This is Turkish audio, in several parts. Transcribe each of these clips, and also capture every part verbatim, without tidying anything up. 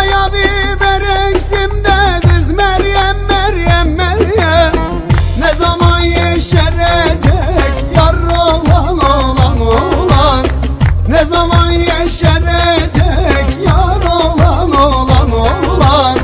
Kaya biber eksim de kız Meryem Meryem Meryem. Ne zaman yeşerecek yar olan olan olan. Ne zaman yeşerecek yar olan olan olan.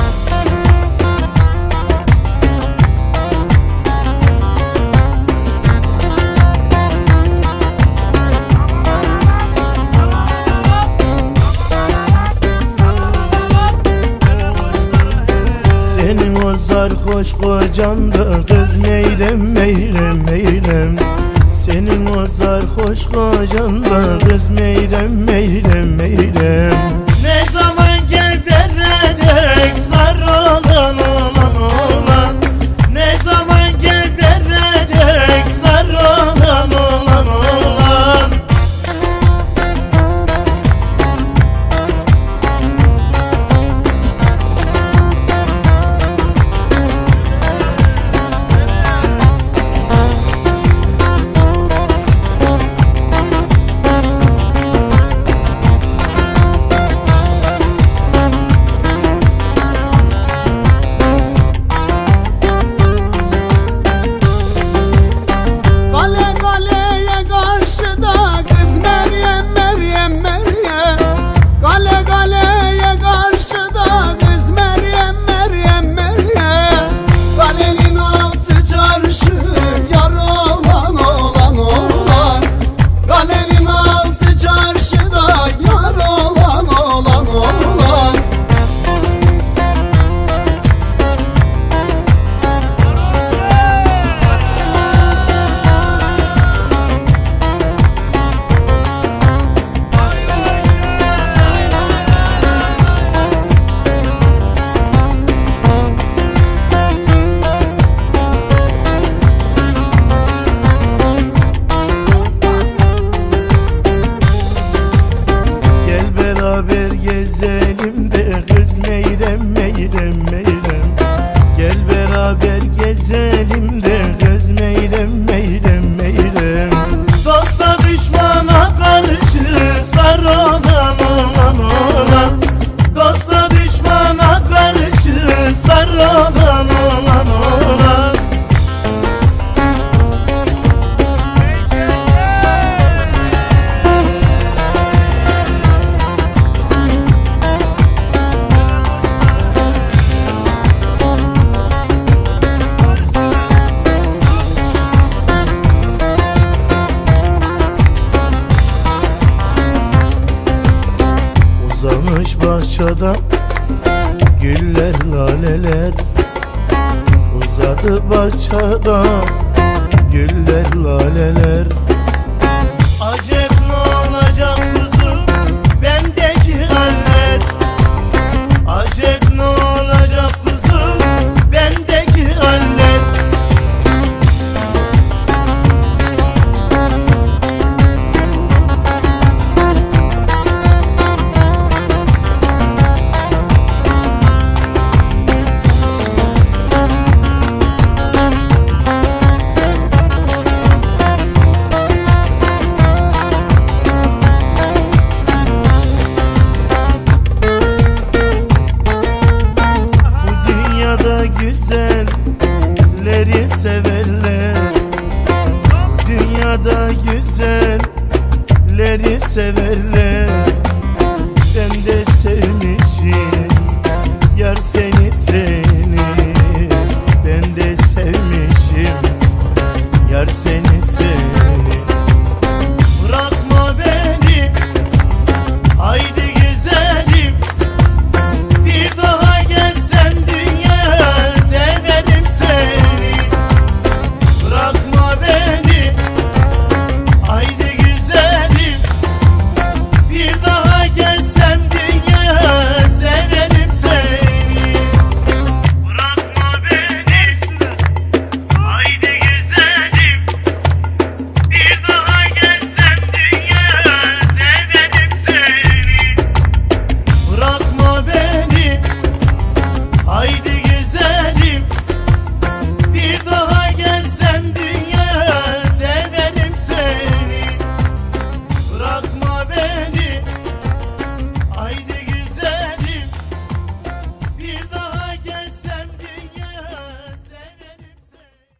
Senin o sarhoş kocan da kız meyrem meyrem meyrem. Senin o sarhoş kocan da kız meyrem meyrem meyrem. Ne zaman geberecek sar olan olan olan. Ne zaman geberecek sar olan olan olan. Beraber gezelim de kız meyrem meyrem meyrem. Gel beraber gezelim de kız meyrem meyrem meyrem. Dosta düşmana karşı sar olan olan olan. Dosta düşmana karşı sar olan olan olan. Uzamış bahçede güller laleler. Uzadı bahçede güller laleler.